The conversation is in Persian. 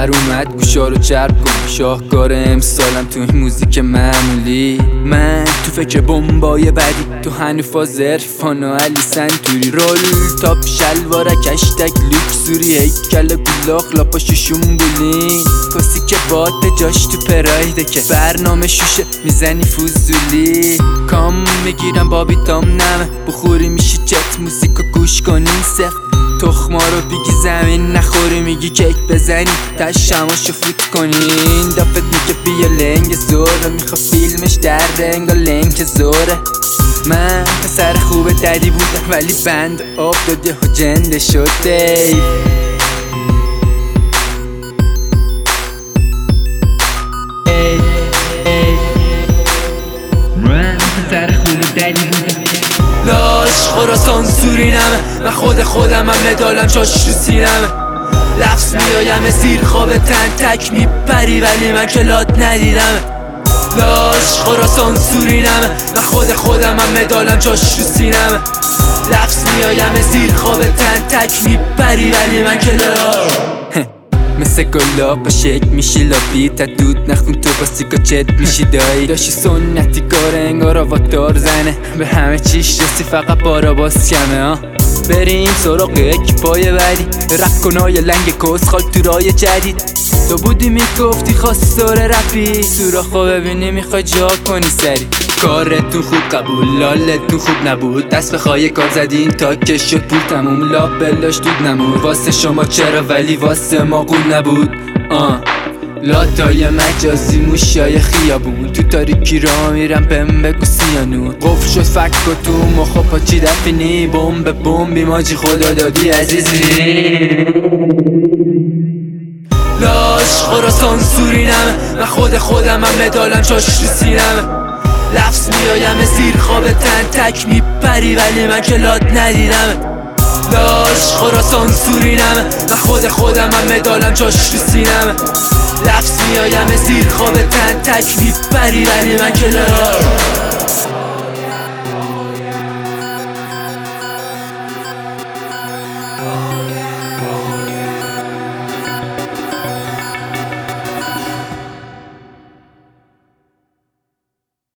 خبر اومد گوشا رو چرب کن، شاهکار امسالم تو این موزیک معمولی. من تو فکر بمبای بدی، تو هنوفاز عرفان و علی سنتوری. رول تاپ شلوارک هشتگ لوکسوری، هیکل گلاخ لاپاشو شنبولی. کسی که باد به جاش تو پرایده که برنامه شوشه میزنی فوزولی. کام میگیرم بابی تام نمه، بخوری میشی چت موزیکو گوش کنین سفت. تخما رو بگی زمین نخوری، میگی کیک بزنی تشماشو فوت کنین. دافت میگه بیا لنگ زوره، میخوا فیلمش در رنگا لنگ زوره. من پسر خوب ددی بودم ولی بند آب داده و جنده شده. من پسر خوب ددی بودم. لاش خراسان سوری نمه، من خودم هم مدالم چاش رو سینمه. لفظ میایم زیر خواب تن تک میپری ولی من کلات ندیدمه. لاش خراسان سوری نمه، من خودم هم مدالم چاش رو سینمه. لفظ میایم زیر خواب تن تک میپری ولی من کلات مثل گلاب با شک میشی لابی. تا دود نخون تو با سیگا چت میشی دایی. داشی سنتی کار انگار آواتار زنه، به همه چیش رسی فقط بارا باز کمه. بریم سراغ اکیپای بعدی، رپ کنای لنگ کسخال تو رای جدید. تو بودی میگفتی خواستار رپی، سوراخو ببینی میخوای جا کنی سری. کارتون خوب قبول لالتون خوب نبود، دست به خواهی کار زدین تا که شد پول تموم. لابلاش دود نمود واسه شما چرا ولی واسه ما قول نبود. لاتای مجازی موشای خیابون، تو تاریکی را میرم بهم بگو سیانون. قفل شد فک و تو مخا پاچی دفینی، بمبی ماجی خدا دادی عزیزی. لاش خراسان سوری نمه، من خودم هم مدالم چاش رو سینمه. لفظ میایم زیر خواب تن تک میپری ولی من کلات ندیدمه. لاش خراسان سوری نمه، من خودم هم مدالم چاش رو سینمه. لفظ میایم زیر خواب تن تک میپری ولی من کلات